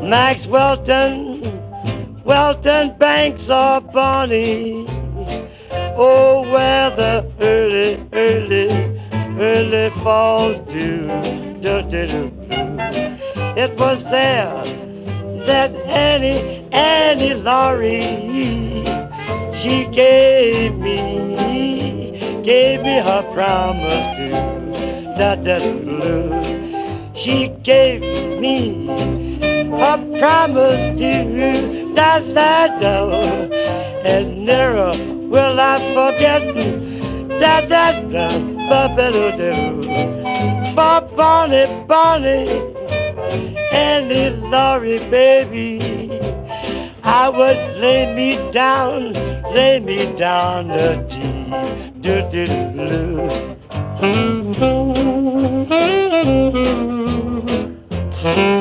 Max Welton Banks or Bonnie. Oh, where the early falls dew. It was there that Annie Laurie, she gave me her promise to she gave me her promise to and never will I forget for Bonnie, Annie Laurie, baby, I would lay me down the deep.